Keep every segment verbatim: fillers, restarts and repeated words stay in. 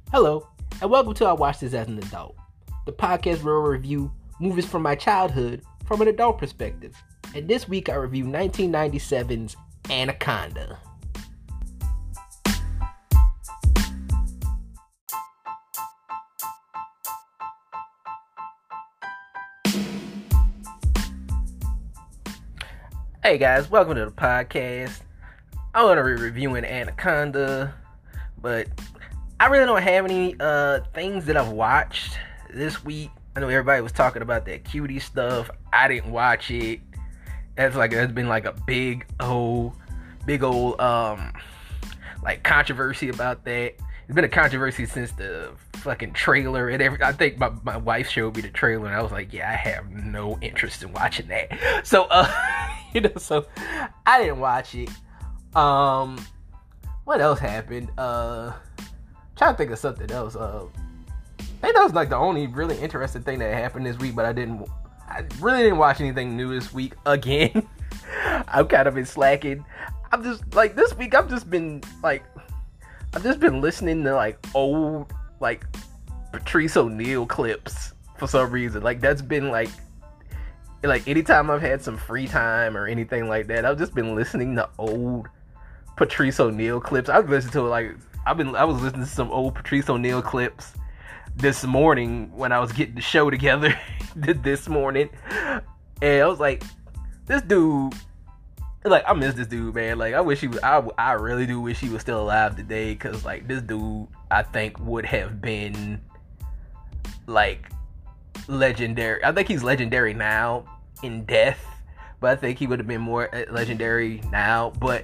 Hello, and welcome to I Watched This as an Adult, the podcast where I review movies from my childhood from an adult perspective. And this week I review nineteen ninety-seven's Anaconda. Hey guys, welcome to the podcast. I'm going to be reviewing Anaconda, but I really don't have any uh, things that I've watched this week. I know everybody was talking about that cutie stuff. I didn't watch it. That's like that's been like a big old, big old um, like controversy about that. It's been a controversy since the fucking trailer and everything. I think my, my wife showed me the trailer and I was like, yeah, I have no interest in watching that. So, uh, you know, so I didn't watch it. Um, what else happened? Uh, trying to think of something else. Uh, I think that was like the only really interesting thing that happened this week, but I didn't, I really didn't watch anything new this week again. I've kind of been slacking. I'm just like this week. I've just been like, I've just been listening to like old like Patrice O'Neal clips for some reason. Like that's been like, like anytime I've had some free time or anything like that, I've just been listening to old Patrice O'Neal clips. I've listened to like I've been I was listening to some old Patrice O'Neal clips this morning when I was getting the show together this morning, and I was like, this dude. Like, I miss this dude, man. Like, I wish he was, I, I really do wish he was still alive today, because, like, this dude, I think, would have been, like, legendary. I think he's legendary now in death, but I think he would have been more legendary now, but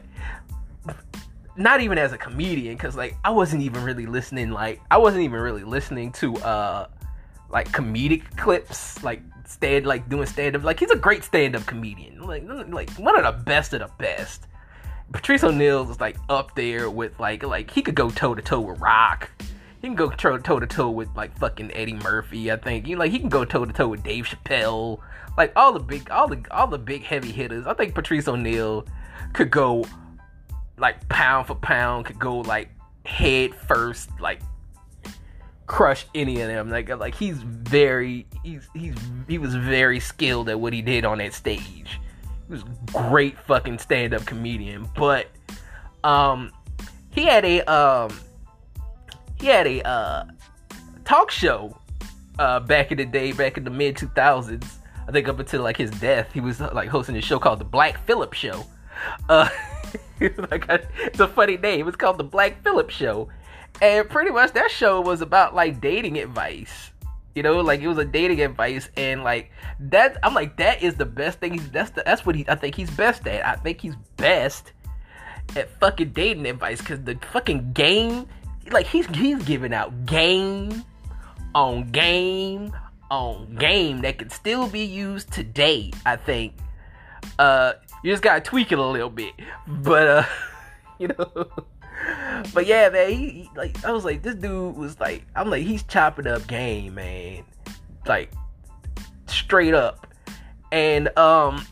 not even as a comedian, because, like, I wasn't even really listening, like, I wasn't even really listening to, uh, like, comedic clips, like, stand like doing stand-up. Like, he's a great stand-up comedian, like like one of the best of the best. Patrice O'Neal is like up there with like like he could go toe-to-toe with Rock. He can go toe-to-toe with like fucking Eddie Murphy. I think he like he can go toe-to-toe with Dave Chappelle, like all the big all the all the big heavy hitters. I think Patrice O'Neal could go like pound for pound, could go like head first, like crush any of them. Like like he's very he's he's he was very skilled at what he did on that stage. He was a great fucking stand-up comedian. But um he had a um he had a uh talk show uh back in the day, back in the mid two thousands. I think up until like his death, he was like hosting a show called the Black Phillip Show. Uh like it's a funny name. It was called the Black Phillip Show. And pretty much that show was about like dating advice, you know, like it was a dating advice, and like that, I'm like, that is the best thing. He's that's the, that's what he I think he's best at. I think he's best at fucking dating advice, because the fucking game, like he's he's giving out game on game on game that can still be used today. I think uh you just gotta tweak it a little bit, but uh you know. But yeah, man, he, he like I was like, this dude was like, I'm like, he's chopping up game, man, like straight up, and um,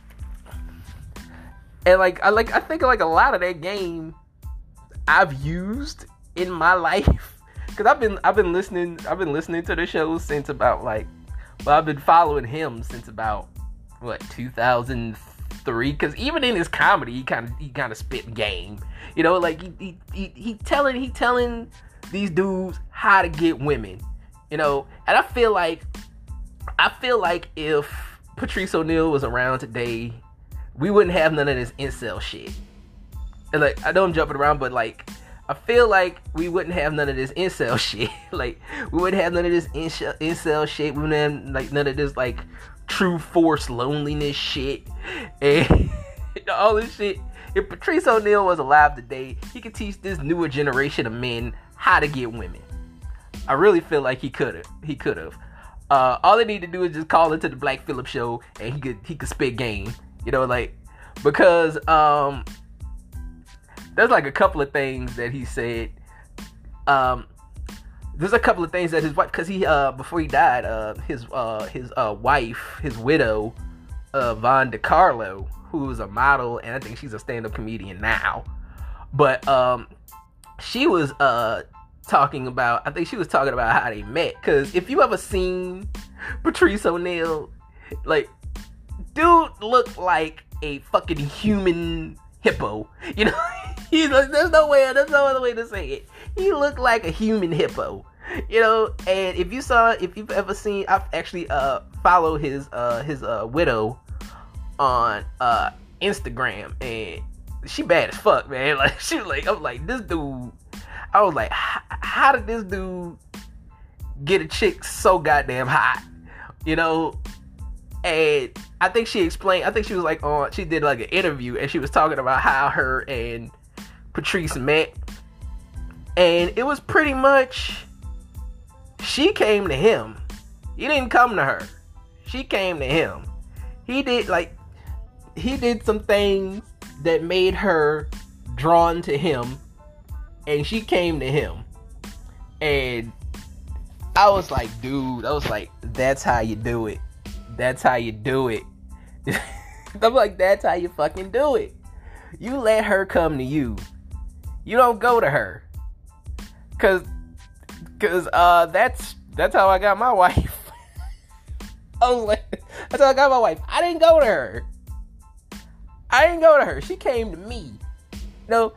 and like I like I think like a lot of that game I've used in my life, because I've been I've been listening I've been listening to the show since about like, well, I've been following him since about what two thousand three, because even in his comedy, he kind of he kind of spit game. You know, like he, he he he telling he telling these dudes how to get women. You know, and I feel like I feel like if Patrice O'Neal was around today, we wouldn't have none of this incel shit. And like, I know I'm jumping around, but like, I feel like we wouldn't have none of this incel shit. Like, we wouldn't have none of this incel, incel shit. We wouldn't have like none of this like true force loneliness shit and all this shit. If Patrice O'Neal was alive today, he could teach this newer generation of men how to get women. I really feel like he could have. He could have. Uh, all they need to do is just call into the Black Phillip Show, and he could he could spit game. You know, like, because um, there's like a couple of things that he said. Um, there's a couple of things that his wife, because he uh before he died, uh his uh his uh wife, his widow, uh Von DiCarlo, who is a model, and I think she's a stand-up comedian now. But um, she was uh talking about, I think she was talking about how they met. Because if you ever seen Patrice O'Neal, like, dude looked like a fucking human hippo. You know, he's like, there's no way, there's no other way to say it. He looked like a human hippo. You know, and if you saw, if you've ever seen, I've actually uh followed his uh his uh widow on uh Instagram, and she bad as fuck, man. Like, she was like, I'm like, this dude, I was like, how did this dude get a chick so goddamn hot? You know, and I think she explained, I think she was like on, she did like an interview, and she was talking about how her and Patrice met, and it was pretty much, she came to him. He didn't come to her. She came to him. He did like, he did some things that made her drawn to him, and she came to him. And I was like, dude, I was like, that's how you do it. That's how you do it. I'm like, that's how you fucking do it. You let her come to you. You don't go to her. Cause Cause uh, that's that's how I got my wife. I was like, that's how I got my wife. I didn't go to her. I didn't go to her. She came to me. You know.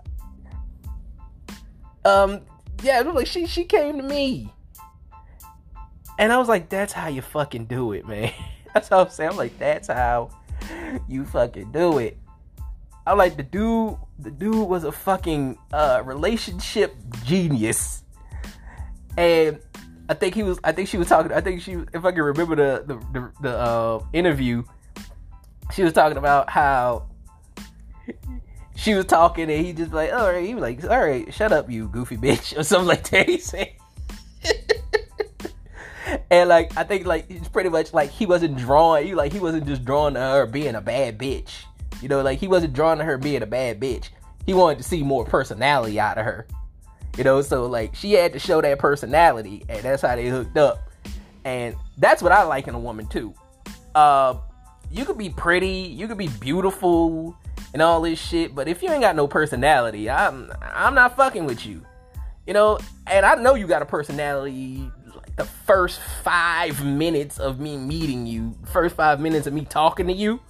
Um. Yeah. It was like she she came to me. And I was like, that's how you fucking do it, man. That's what I'm saying. I'm like, that's how you fucking do it. I'm like, the dude. The dude was a fucking uh, relationship genius. And I think he was. I think she was talking. I think she, if I can remember the the the, the uh, interview, she was talking about how she was talking, and he just like, all right, he was like, all right, shut up, you goofy bitch, or something like that. He said, and like, I think like it's pretty much like he wasn't drawn. He like he wasn't just drawn to her being a bad bitch. You know, like he wasn't drawn to her being a bad bitch. He wanted to see more personality out of her. You know, so like she had to show that personality, and that's how they hooked up. And that's what I like in a woman too. Uh, you could be pretty, you could be beautiful, and all this shit, but if you ain't got no personality, I'm I'm not fucking with you. You know, and I know you got a personality. Like the first five minutes of me meeting you, first five minutes of me talking to you,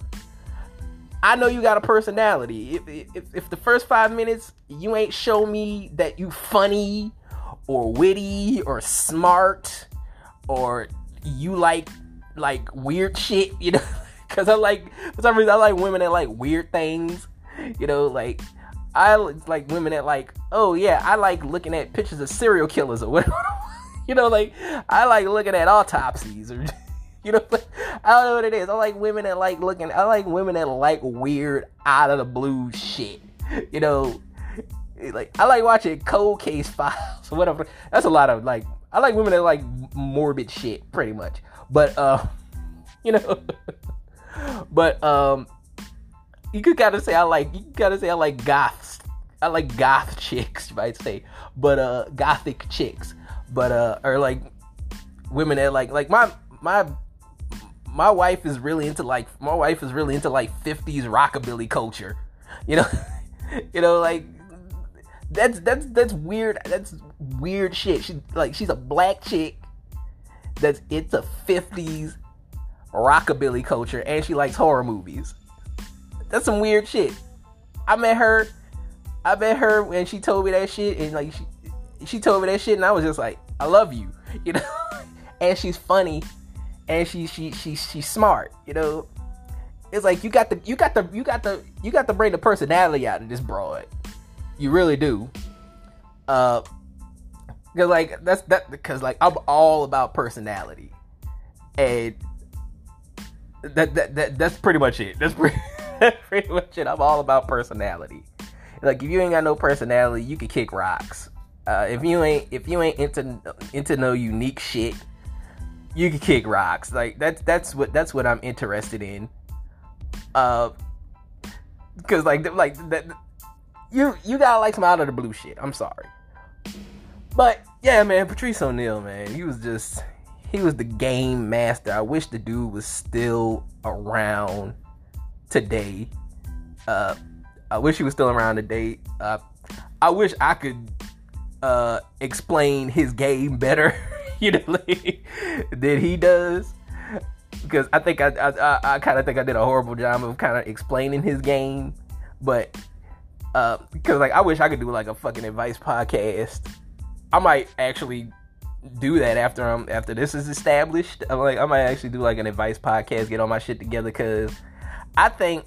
I know you got a personality. If, if if the first five minutes you ain't show me that you funny or witty or smart or you like like weird shit, you know, because I like, for some reason I like women that like weird things, you know, like I like women that like, oh yeah, I like looking at pictures of serial killers or whatever, you know, like I like looking at autopsies or. You know, I don't know what it is. I like women that like looking, I like women that like weird, out of the blue shit. You know, like, I like watching Cold Case Files or whatever. That's a lot of, like, I like women that like morbid shit, pretty much. But, uh, you know, but, um, you could gotta say I like, you gotta say I like goths. I like goth chicks, you might say. But, uh, gothic chicks. But, uh, or like women that like, like my, my, My wife is really into like my wife is really into like fifties rockabilly culture, you know, you know, like that's that's that's weird. That's weird shit. She like she's a black chick that's into fifties rockabilly culture, and she likes horror movies. That's some weird shit. I met her. I met her when she told me that shit, and like she she told me that shit, and I was just like, I love you, you know, and she's funny. And she she she she's smart, you know. It's like you got the you got the you got the you got to bring the personality out of this broad. You really do. Uh, cause like that's that because like I'm all about personality, and that that, that that's pretty much it. That's pretty, that's pretty much it. I'm all about personality. Like if you ain't got no personality, you can kick rocks. Uh, if you ain't if you ain't into into no unique shit, you can kick rocks. Like that's that's what that's what I'm interested in. Uh, cause like like that, you you gotta like some out of the blue shit. I'm sorry, but yeah, man, Patrice O'Neal, man, he was just he was the game master. I wish the dude was still around today. Uh, I wish he was still around today. Uh, I wish I could uh, explain his game better, you know, like, than he does. Because I think I I, I, I kind of think I did a horrible job of kind of explaining his game, but uh, because like I wish I could do like a fucking advice podcast. I might actually do that after I'm after this is established. I'm like I might actually do like an advice podcast, get all my shit together, because I think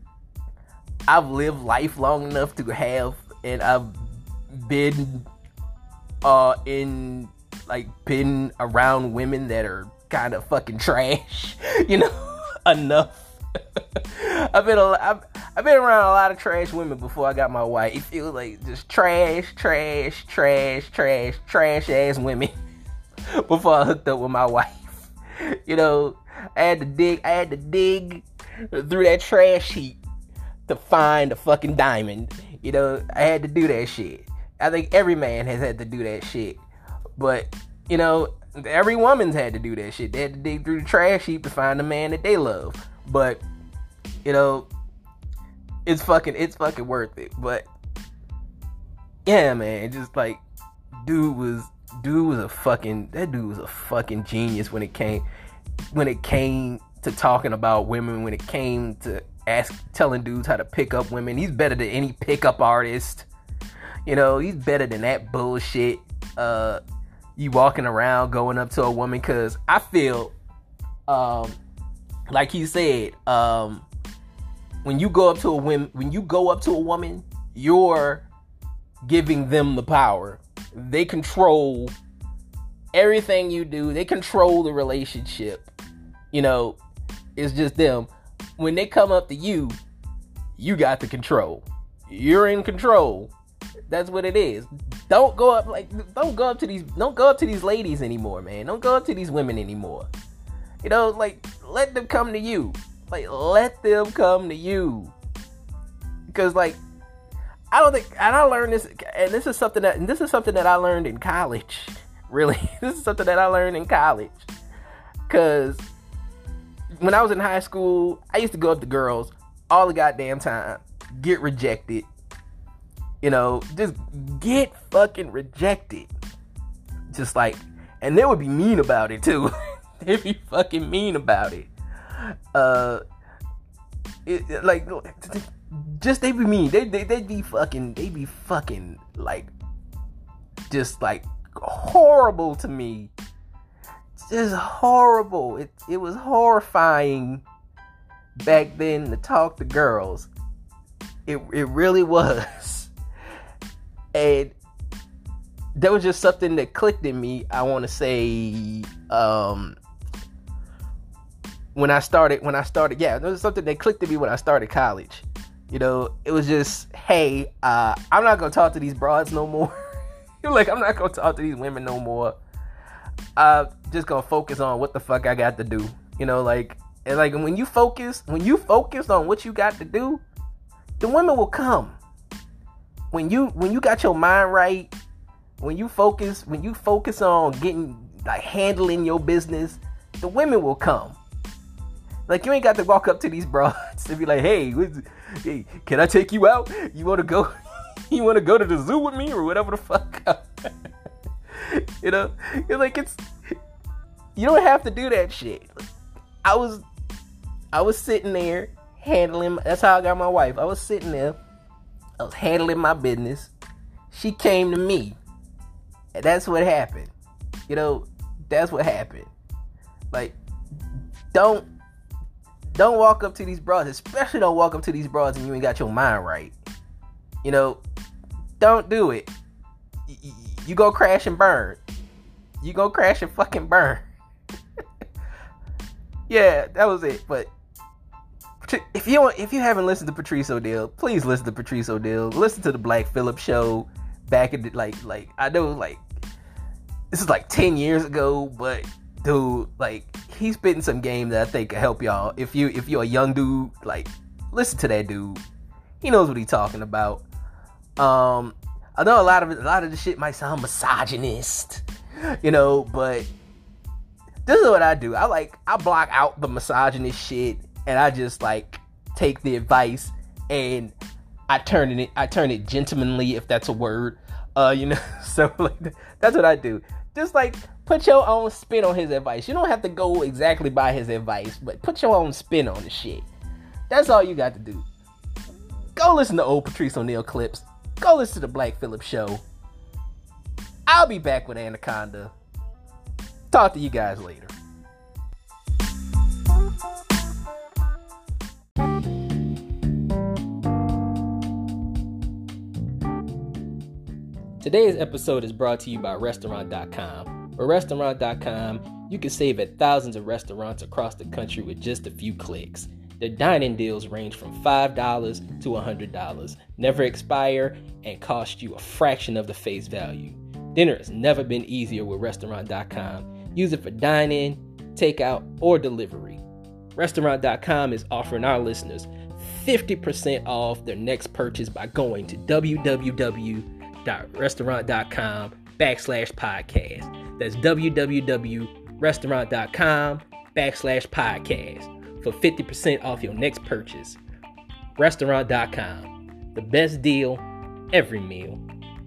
I've lived life long enough to have, and I've been uh in like been around women that are kind of fucking trash, you know, enough. I've been a, I've, I've been around a lot of trash women before I got my wife. It was like just trash, trash, trash, trash, trash ass women before I hooked up with my wife. You know, I had to dig, I had to dig through that trash heap to find a fucking diamond. You know, I had to do that shit. I think every man has had to do that shit. But, you know, every woman's had to do that shit. They had to dig through the trash heap to find the man that they love. But, you know, it's fucking, it's fucking worth it. But, yeah, man, just like, dude was, dude was a fucking, that dude was a fucking genius when it came, when it came to talking about women, when it came to ask, telling dudes how to pick up women. He's better than any pickup artist. You know, he's better than that bullshit. Uh, you walking around going up to a woman, because I feel, um, like he said, um, when you go up to a woman, when you go up to a woman, you're giving them the power. They control everything you do. They control the relationship. You know, it's just them. When they come up to you, you got the control. You're in control. That's what it is. Don't go up like don't go up to these don't go up to these ladies anymore, man. Don't go up to these women anymore. You know, like let them come to you. Like let them come to you. Because like I don't think and I learned this and this is something that and this is something that I learned in college. Really. This is something that I learned in college. Cause when I was in high school, I used to go up to girls all the goddamn time, get rejected. You know, just get fucking rejected. Just like, and they would be mean about it too. They'd be fucking mean about it. Uh, it, it, like, just they be mean. They they they'd be fucking. They'd be fucking like, just like horrible to me. Just horrible. It it was horrifying back then to talk to girls. It it really was. And there was just something that clicked in me, I want to say, um, when I started, when I started, yeah, there was something that clicked in me when I started college. You know, it was just, hey, uh, I'm not going to talk to these broads no more. Like, I'm not going to talk to these women no more. I'm just going to focus on what the fuck I got to do. You know, like, and like, when you focus, when you focus on what you got to do, the women will come. When you when you got your mind right, when you focus when you focus on getting like handling your business, the women will come. Like you ain't got to walk up to these broads and be like, "Hey, hey, can I take you out? You want to go? You want to go to the zoo with me or whatever the fuck?" You know, it's like it's you don't have to do that shit. I was I was sitting there handling. That's how I got my wife. I was sitting there. I was handling my business. She came to me. And that's what happened. You know, that's what happened. Like, don't don't walk up to these broads, especially don't walk up to these broads and you ain't got your mind right. You know, don't do it. You, you go crash and burn. You go crash and fucking burn. Yeah, that was it. But If you if you haven't listened to Patrice O'Neal, please listen to Patrice O'Neal. Listen to the Black Phillip show back in the, like like I know like this is like ten years ago, but dude, like he's spitting some game that I think can help y'all. If you if you're a young dude, like listen to that dude. He knows what he's talking about. Um, I know a lot of it, a lot of the shit might sound misogynist, you know, but this is what I do. I like I block out the misogynist shit. And I just like take the advice and I turn it I turn it gentlemanly, if that's a word. Uh, you know, so like that's what I do. Just like put your own spin on his advice. You don't have to go exactly by his advice, but put your own spin on the shit. That's all you got to do. Go listen to old Patrice O'Neal clips. Go listen to the Black Phillip Show. I'll be back with Anaconda. Talk to you guys later. Today's episode is brought to you by Restaurant dot com. With Restaurant dot com, you can save at thousands of restaurants across the country with just a few clicks. Their dining deals range from five dollars to one hundred dollars, never expire, and cost you a fraction of the face value. Dinner has never been easier with Restaurant dot com. Use it for dine-in, takeout, or delivery. Restaurant dot com is offering our listeners fifty percent off their next purchase by going to www.restaurant.com backslash podcast. That's www.restaurant.com backslash podcast for fifty percent off your next purchase. Restaurant dot com. The best deal every meal.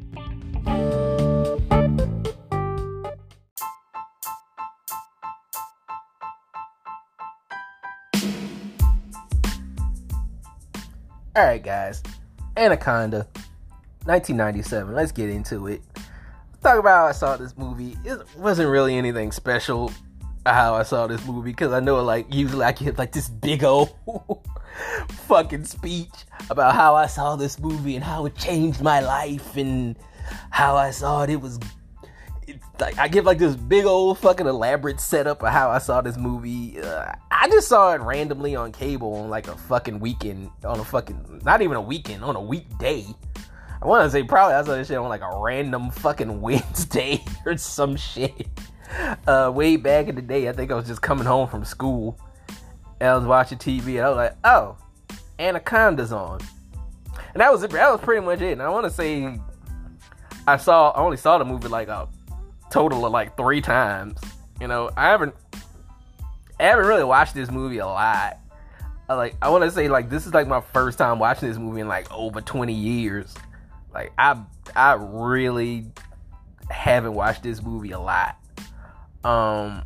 Alright guys, Anaconda, nineteen ninety-seven, let's get into it. Talk about how I saw this movie. It wasn't really anything special how I saw this movie, because I know like usually I give like this big old fucking speech about how I saw this movie and how it changed my life and how I saw it. It was it's like I give like this big old fucking elaborate setup of how I saw this movie. Uh, I just saw it randomly on cable on like a fucking weekend, on a fucking, not even a weekend, on a weekday. I want to say probably I saw this shit on like a random fucking Wednesday or some shit. Uh, way back in the day, I think I was just coming home from school and I was watching T V and I was like, oh, Anaconda's on. And that was it. That was pretty much it. And I want to say I saw, I only saw the movie like a total of like three times. You know, I haven't, I haven't really watched this movie a lot. I like, I want to say like this is like my first time watching this movie in like over twenty years. Like I, I really haven't watched this movie a lot. Um,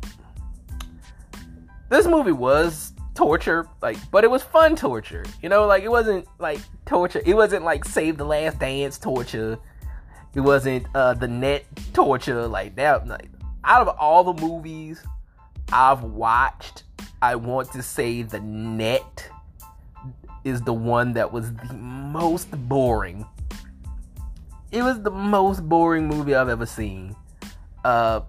this movie was torture, like, but it was fun torture. You know, like it wasn't like torture. It wasn't like Save the Last Dance torture. It wasn't uh, the Net torture like that. Like, out of all the movies I've watched, I want to say the Net is the one that was the most boring. It was the most boring movie I've ever seen. Uh,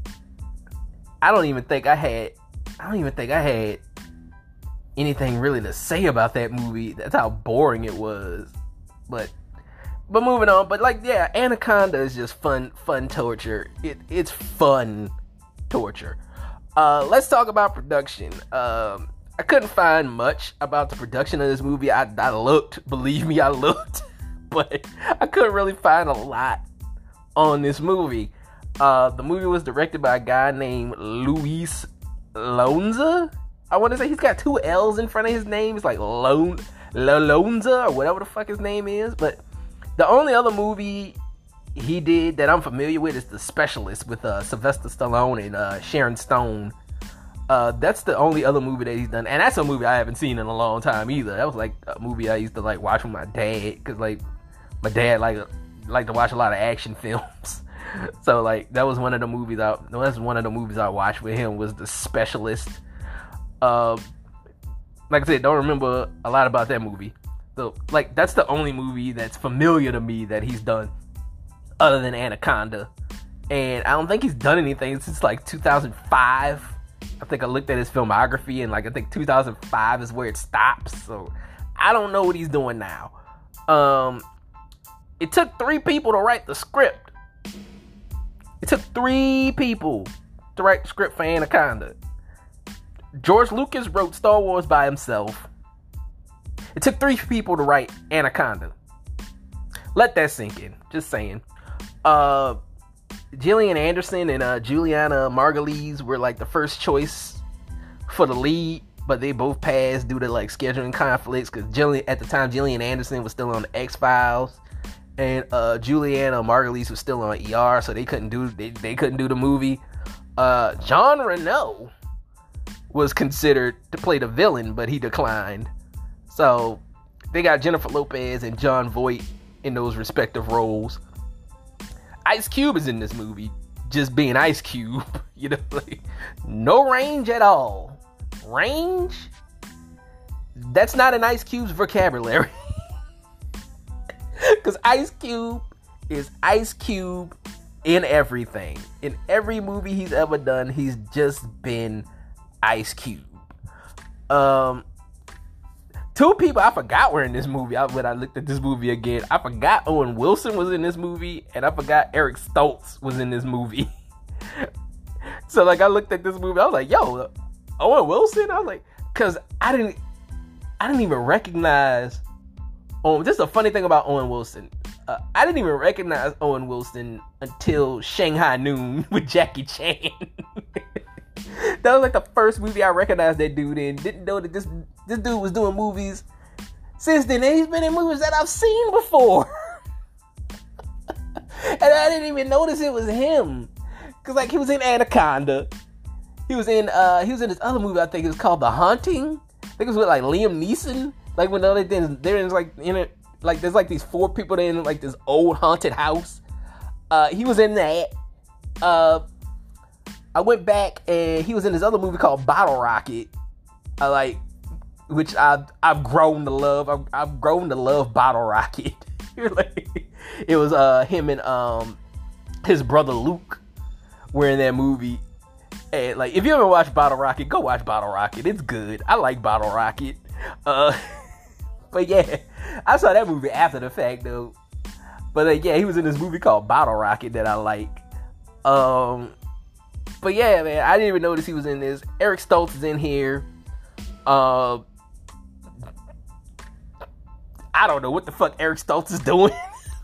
I don't even think I had. I don't even think I had anything really to say about that movie. That's how boring it was. But, but moving on. But like, yeah, Anaconda is just fun, fun torture. It, it's fun torture. Uh, let's talk about production. Um, I couldn't find much about the production of this movie. I, I looked, believe me, I looked, but I couldn't really find a lot on this movie. Uh, the movie was directed by a guy named Luis Lonza. I want to say he's got two L's in front of his name. It's like Lon Lonza or whatever the fuck his name is. But the only other movie he did that I'm familiar with is The Specialist with uh, Sylvester Stallone and uh, Sharon Stone. Uh, that's the only other movie that he's done, and that's a movie I haven't seen in a long time either. That was like a movie I used to like watch with my dad, because like my dad like like to watch a lot of action films. So like that was one of the movies I that was one of the movies I watched with him was The Specialist. Uh, like I said, don't remember a lot about that movie. So like that's the only movie that's familiar to me that he's done, other than Anaconda. And I don't think he's done anything since like two thousand five. I think I looked at his filmography and like I think two thousand five is where it stops. So I don't know what he's doing now. Um, it took three people to write the script. It took three people to write the script for Anaconda. George Lucas wrote Star Wars by himself. It took three people to write Anaconda. Let that sink in. Just saying. Uh, Gillian Anderson and uh, Juliana Margulies were like the first choice for the lead, but they both passed due to like scheduling conflicts, because Gillian, at the time, Gillian Anderson was still on the X-Files, and uh, Juliana Margulies was still on E R, so they couldn't do they, they couldn't do the movie. Uh, Jean Reno was considered to play the villain, but he declined. So they got Jennifer Lopez and Jon Voight in those respective roles. Ice Cube is in this movie, just being Ice Cube. You know, like, no range at all. Range? That's not in Ice Cube's vocabulary. Because Ice Cube is Ice Cube in everything. In every movie he's ever done, he's just been Ice Cube. Um, two people I forgot were in this movie. I, when I looked at this movie again, I forgot Owen Wilson was in this movie, and I forgot Eric Stoltz was in this movie. So, like, I looked at this movie, I was like, yo, Owen Wilson? I was like, because I didn't, I didn't even recognize. Oh, this is a funny thing about Owen Wilson. Uh, I didn't even recognize Owen Wilson until Shanghai Noon with Jackie Chan. That was like the first movie I recognized that dude in. Didn't know that this this dude was doing movies. Since then, he's been in movies that I've seen before. And I didn't even notice it was him. Cause like he was in Anaconda. He was in uh he was in this other movie, I think it was called The Haunting. I think it was with like Liam Neeson. Like when the other things they're in like in it like there's like these four people that are in like this old haunted house. Uh he was in that. Uh I went back and he was in this other movie called Bottle Rocket. I like which I've I've grown to love. I've, I've grown to love Bottle Rocket. Like, it was uh him and um his brother Luke were in that movie. And like if you ever watched Bottle Rocket, go watch Bottle Rocket. It's good. I like Bottle Rocket. Uh but yeah, I saw that movie after the fact though. But uh, yeah, he was in this movie called Bottle Rocket that I like. Um but yeah, man, I didn't even notice he was in this. Eric Stoltz is in here. Uh I don't know what the fuck Eric Stoltz is doing.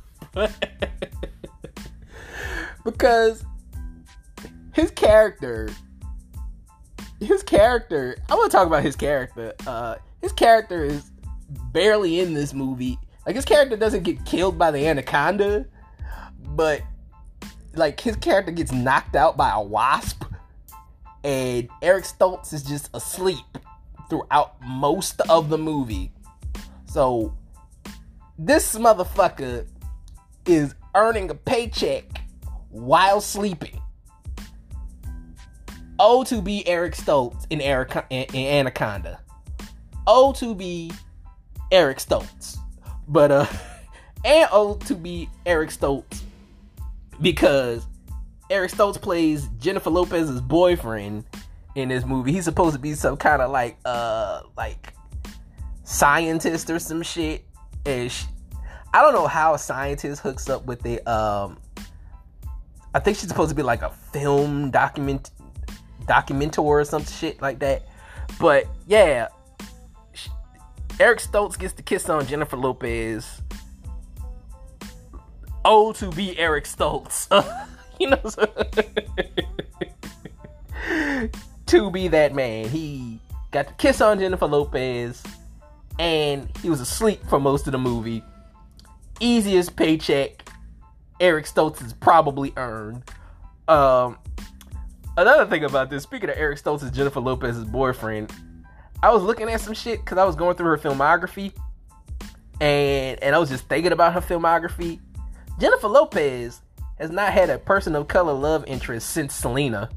Because his character, his character, I want to talk about his character. Uh, his character is barely in this movie. Like, his character doesn't get killed by the anaconda, but, like, his character gets knocked out by a wasp, and Eric Stoltz is just asleep throughout most of the movie. So, this motherfucker is earning a paycheck while sleeping. Oh, to be Eric Stoltz in, Eric, in, in Anaconda. Oh, to be Eric Stoltz. But, uh, and oh, to be Eric Stoltz because Eric Stoltz plays Jennifer Lopez's boyfriend in this movie. He's supposed to be some kind of like, uh, like scientist or some shit. And she, I don't know how a scientist hooks up with a, um, I think she's supposed to be like a film document, documentor or some shit like that. But yeah, she, Eric Stoltz gets to kiss on Jennifer Lopez. Oh, to be Eric Stoltz. You know, so to be that man. He got to kiss on Jennifer Lopez, and he was asleep for most of the movie. Easiest paycheck Eric Stoltz has probably earned. Um, another thing about this, speaking of Eric Stoltz as Jennifer Lopez's boyfriend, I was looking at some shit because I was going through her filmography, and and I was just thinking about her filmography. Jennifer Lopez has not had a person of color love interest since Selena.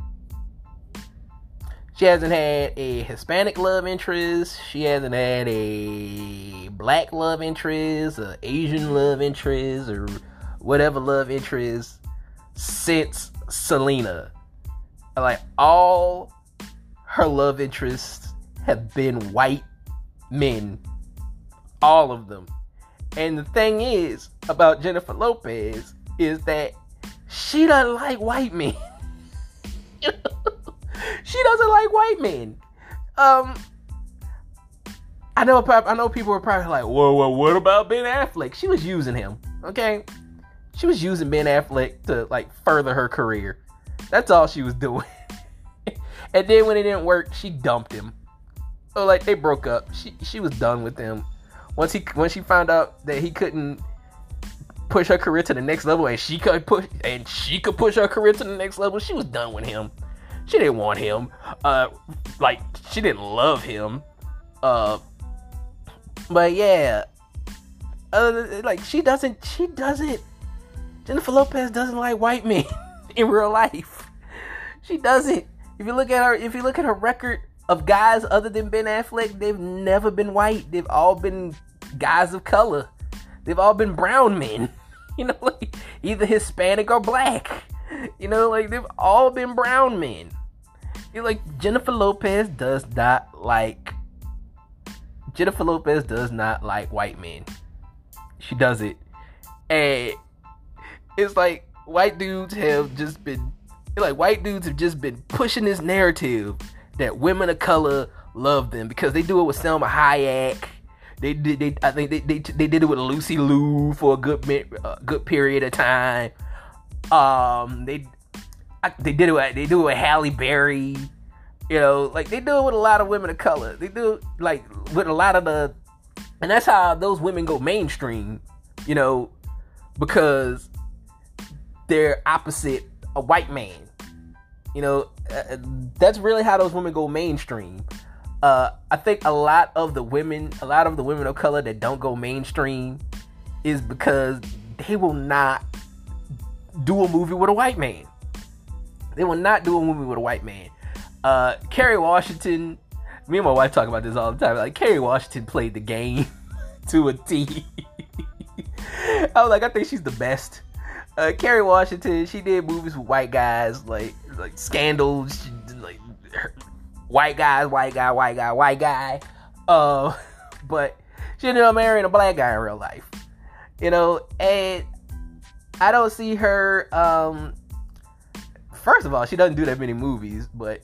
She hasn't had a Hispanic love interest. She hasn't had a black love interest, or Asian love interest, or whatever love interest since Selena. Like, all her love interests have been white men. All of them. And the thing is about Jennifer Lopez is that she doesn't like white men. She doesn't like white men. Um, I know. I know people were probably like, "Whoa, whoa, what about Ben Affleck?" She was using him. Okay, she was using Ben Affleck to like further her career. That's all she was doing. And then when it didn't work, she dumped him. So like they broke up. She she was done with him. Once he once she found out that he couldn't push her career to the next level, and she could push and she could push her career to the next level, she was done with him. She didn't want him. Uh, like she didn't love him. Uh, but yeah, uh, like she doesn't. She doesn't. Jennifer Lopez doesn't like white men in real life. She doesn't. If you look at her, if you look at her record of guys other than Ben Affleck, they've never been white. They've all been guys of color. They've all been brown men. You know, like either Hispanic or black. You know, like they've all been brown men. You're like Jennifer Lopez does not like. Jennifer Lopez does not like white men. She doesn't, and it's like white dudes have just been like white dudes have just been pushing this narrative that women of color love them because they do it with Selma Hayek. They did. They, I think they, they they did it with Lucy Liu for a good uh, good period of time. Um, they I, they did it. With, they do it with Halle Berry. You know, like they do it with a lot of women of color. They do it, like with a lot of the, and that's how those women go mainstream. You know, because they're opposite a white man. You know, uh, that's really how those women go mainstream. Uh, I think a lot of the women, a lot of the women of color that don't go mainstream is because they will not do a movie with a white man. They will not do a movie with a white man. Uh, Kerry Washington, me and my wife talk about this all the time. Like, Kerry Washington played the game to a T. I was like, I think she's the best. Uh, Kerry Washington, she did movies with white guys, like like Scandal, she did, like her, white guys, white guy, white guy, white guy. Uh, but she ended up marrying a black guy in real life. You know, and I don't see her. Um, first of all, she doesn't do that many movies, but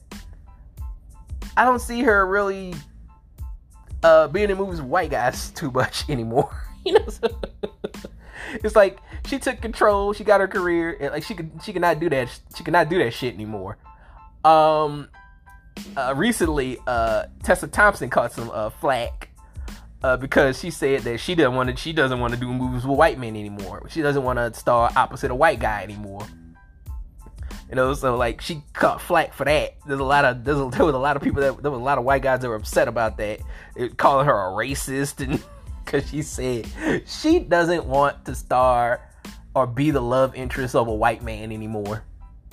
I don't see her really uh, being in movies with white guys too much anymore. You know, so it's like she took control, she got her career, and like she could, she cannot do that. She cannot do that shit anymore. Um, uh, recently, uh, Tessa Thompson caught some uh, flack uh, because she said that she doesn't want to. She doesn't want to do movies with white men anymore. She doesn't want to star opposite a white guy anymore. You know, so like she caught flack for that. There's a lot of there's a, there was a lot of people that there was a lot of white guys that were upset about that, it, calling her a racist, and because she said she doesn't want to star or be the love interest of a white man anymore,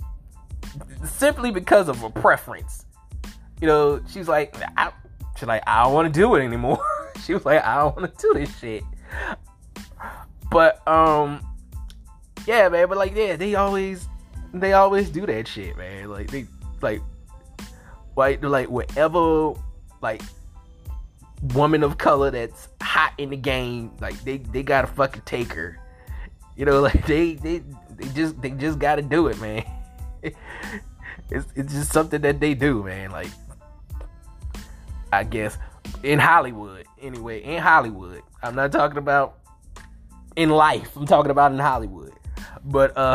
simply because of a preference. You know, she's like, I, she's like, I don't want to do it anymore. She was like, I don't want to do this shit. But um, yeah, man. But like, yeah, they always. They always do that shit, man. Like they, like, like, like whatever, like, woman of color that's hot in the game, like they, they gotta fucking take her. You know, like they, they, they just, they just gotta do it, man. It's, it's just something that they do, man. Like, I guess in Hollywood, anyway, in Hollywood. I'm not talking about in life. I'm talking about in Hollywood. But uh.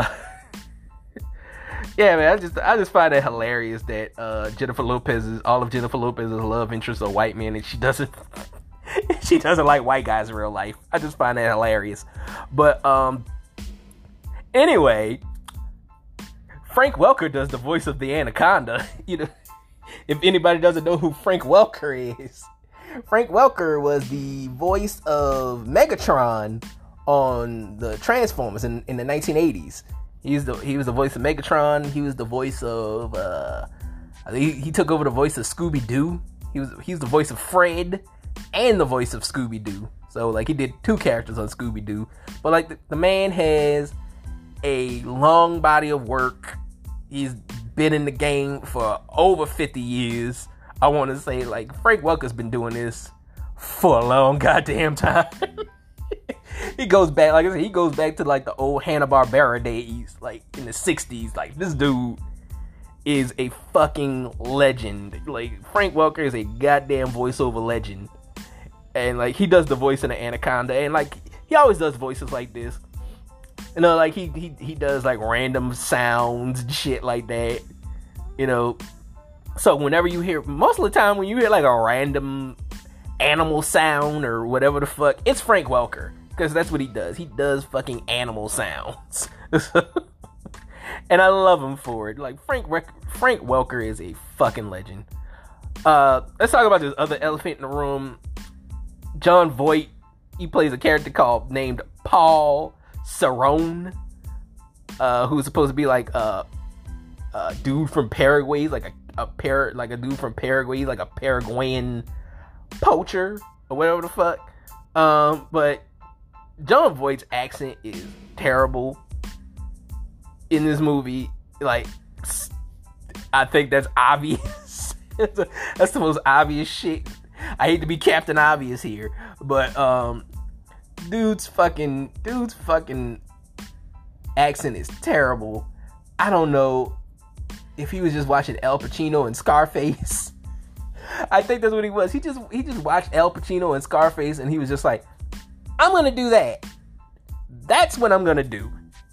Yeah, man, I just I just find it hilarious that uh, Jennifer Lopez's all of Jennifer Lopez's love interests are white men, and she doesn't she doesn't like white guys in real life. I just find that hilarious. But um, anyway, Frank Welker does the voice of the Anaconda. You know, if anybody doesn't know who Frank Welker is, Frank Welker was the voice of Megatron on the Transformers in, in the nineteen eighties. He's the he was the voice of Megatron. He was the voice of uh, he, he took over the voice of Scooby-Doo. He was he's the voice of Fred and the voice of Scooby-Doo. So like he did two characters on Scooby-Doo. But like the, the man has a long body of work. He's been in the game for over fifty years. I want to say like Frank Welker's been doing this for a long goddamn time. He goes back, like I said, he goes back to like the old Hanna-Barbera days, like in the sixties. Like this dude is a fucking legend. Like Frank Welker is a goddamn voiceover legend, and like he does the voice in the Anaconda, and like he always does voices like this. You know, like he he he does like random sounds and shit like that. You know, so whenever you hear, most of the time when you hear like a random animal sound or whatever the fuck, it's Frank Welker. because that's what he does. He does fucking animal sounds. And I love him for it. Like, Frank Frank Welker is a fucking legend. Uh, let's talk about this other elephant in the room. Jon Voight. He plays a character called named Paul Cerrone, uh, who's supposed to be like a, a dude from Paraguay, like a a par like a dude from Paraguay, like a Paraguayan poacher or whatever the fuck. Um, but Jon Voight's accent is terrible in this movie. Like, I think that's obvious. That's the most obvious shit. I hate to be Captain Obvious here, but um, dude's fucking dude's fucking accent is terrible. I don't know if he was just watching Al Pacino and Scarface. I think that's what he was. He just he just watched Al Pacino and Scarface, and he was just like, I'm gonna do that. That's what I'm gonna do.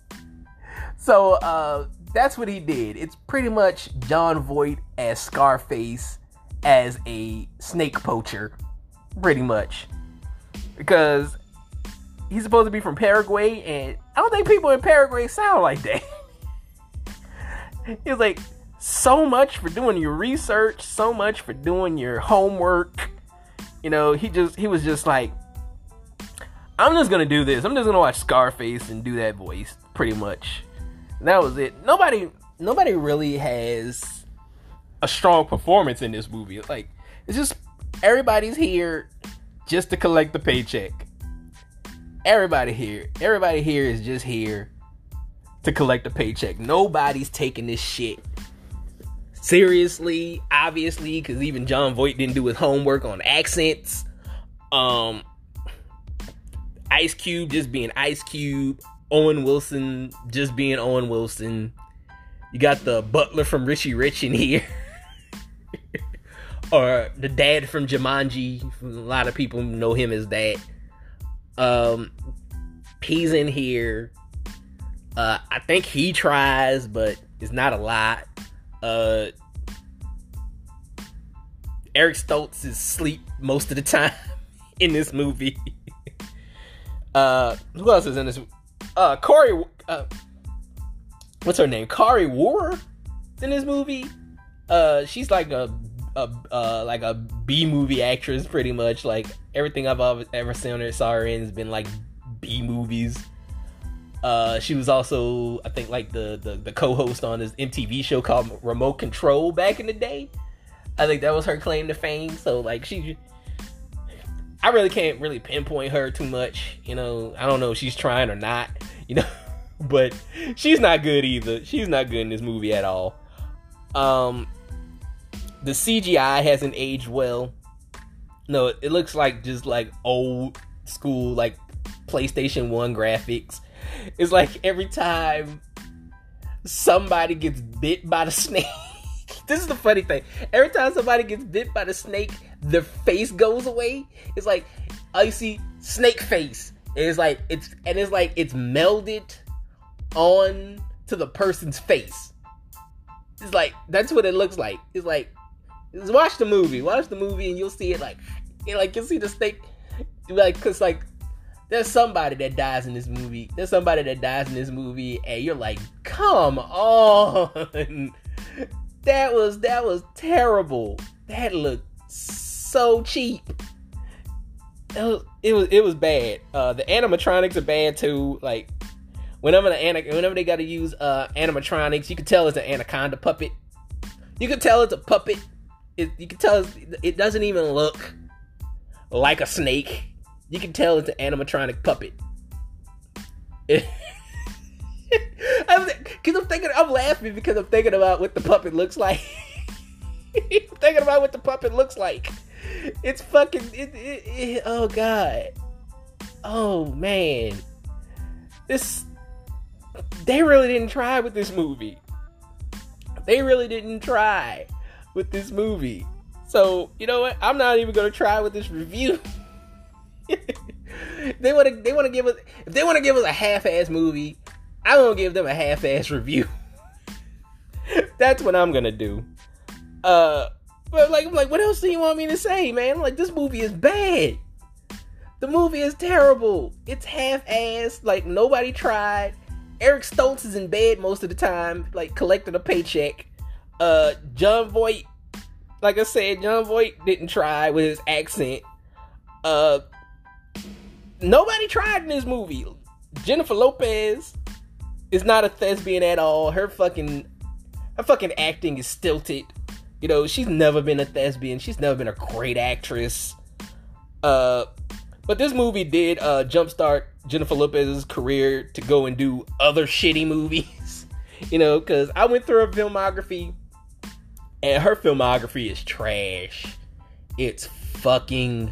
So uh, that's what he did. It's pretty much Jon Voight as Scarface as a snake poacher, pretty much, because he's supposed to be from Paraguay, and I don't think people in Paraguay sound like that. He was like, so much for doing your research, so much for doing your homework. You know, he just he was just like, I'm just gonna do this. I'm just gonna watch Scarface and do that voice, pretty much. And that was it. Nobody nobody really has a strong performance in this movie. Like, it's just everybody's here just to collect the paycheck. Everybody here, everybody here is just here to collect a paycheck. Nobody's taking this shit seriously, obviously, because even Jon Voight didn't do his homework on accents. Um, Ice Cube just being Ice Cube. Owen Wilson just being Owen Wilson. You got the butler from Richie Rich in here. Or the dad from Jumanji. A lot of people know him as that. Um, he's in here. Uh, I think he tries, but it's not a lot. Uh, Eric Stoltz is asleep most of the time in this movie. uh, who else is in this? Uh, Corey. Uh, what's her name? Kari Wuhrer is in this movie. Uh, she's like a, a uh, like a B movie actress, pretty much. Like, everything I've ever seen her saw her in has been like B movies. Uh, she was also, I think, like the, the, the co-host on this M T V show called Remote Control back in the day. I think that was her claim to fame. So, like, she, I really can't really pinpoint her too much. You know, I don't know if she's trying or not, you know, but she's not good either. She's not good in this movie at all. Um, the C G I hasn't aged well. No, it looks like just like old school, like PlayStation one graphics. It's like every time somebody gets bit by the snake. This is the funny thing. Every time somebody gets bit by the snake, their face goes away. It's like, oh, you see snake face. It's like it's and it's like it's melded on to the person's face. It's like, that's what it looks like. It's like, just watch the movie. Watch the movie and you'll see it like, it like you'll see the snake, like, cause like there's somebody that dies in this movie. There's somebody that dies in this movie, and you're like, come on. That was that was terrible. That looked so cheap. It was it was, it was bad. Uh, the animatronics are bad too. Like, whenever the whenever they got to use uh, animatronics, you can tell it's an anaconda puppet. You can tell it's a puppet. It, you can tell it's, it doesn't even look like a snake. You can tell it's an animatronic puppet. I'm, Cause I'm thinking, I'm laughing because I'm thinking about what the puppet looks like. I'm thinking about what the puppet looks like. It's fucking, it, it, it, oh God. Oh man. This, they really didn't try with this movie. They really didn't try with this movie. So, you know what? I'm not even going to try with this review. They want to, they want to give us, if they want to give us a half-ass movie, I'm going to give them a half-ass review. That's what I'm going to do. Uh, but like, I'm like, what else do you want me to say, man? I'm like, this movie is bad. The movie is terrible. It's half-assed. Like, nobody tried. Eric Stoltz is in bed most of the time, like, collecting a paycheck. Uh, Jon Voight, like I said, Jon Voight didn't try with his accent. Uh, nobody tried in this movie. Jennifer Lopez is not a thespian at all. Her fucking, her fucking acting is stilted. You know, she's never been a thespian. She's never been a great actress. Uh... But this movie did uh, jumpstart Jennifer Lopez's career to go and do other shitty movies. You know, because I went through her filmography, and her filmography is trash. It's fucking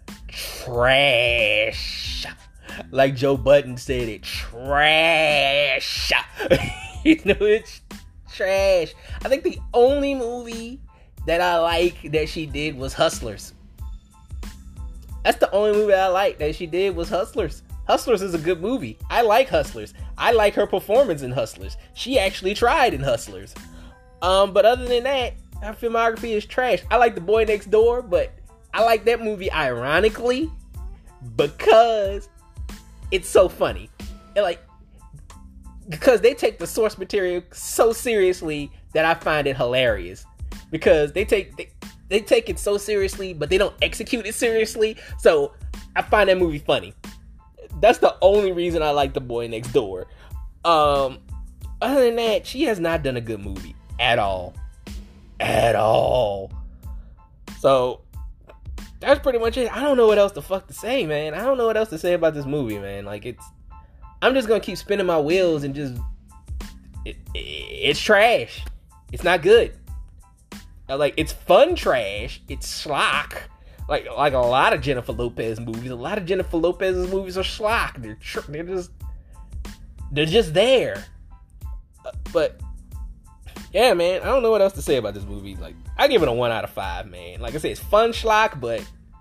trash. Like Joe Budden said it, trash. You know, it's trash. I think the only movie that I like that she did was Hustlers. That's the only movie I like that she did was Hustlers. Hustlers is a good movie. I like Hustlers. I like her performance in Hustlers. She actually tried in Hustlers. Um, but other than that, her filmography is trash. I like The Boy Next Door, but I like that movie ironically because it's so funny. And like, because they take the source material so seriously that I find it hilarious. Because they take... They, They take it so seriously, but they don't execute it seriously. So I find that movie funny. That's the only reason I like The Boy Next Door. Um, other than that, she has not done a good movie at all. At all. So that's pretty much it. I don't know what else the fuck to say, man. I don't know what else to say about this movie, man. Like, it's... I'm just gonna keep spinning my wheels and just... It, it, it's trash. It's not good. Like, it's fun trash. It's schlock. Like, like a lot of Jennifer Lopez movies. A lot of Jennifer Lopez's movies are schlock. They're tr- they're just they're just there. Uh, but yeah, man, I don't know what else to say about this movie. Like, I give it a one out of five, man. Like I said, it's fun schlock, but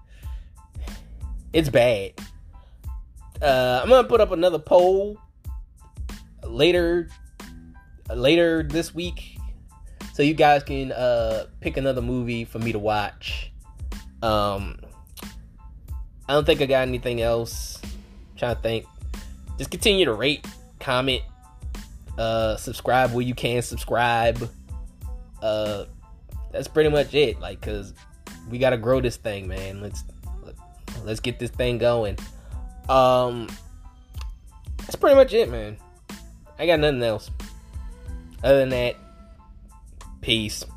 it's bad. Uh, I'm gonna put up another poll later later this week. So you guys can uh, pick another movie for me to watch. Um, I don't think I got anything else. I'm trying to think. Just continue to rate, comment, uh, subscribe where you can subscribe. Uh, that's pretty much it. Like, cause we gotta grow this thing, man. Let's let's get this thing going. Um, that's pretty much it, man. I got nothing else. Other than that. Peace.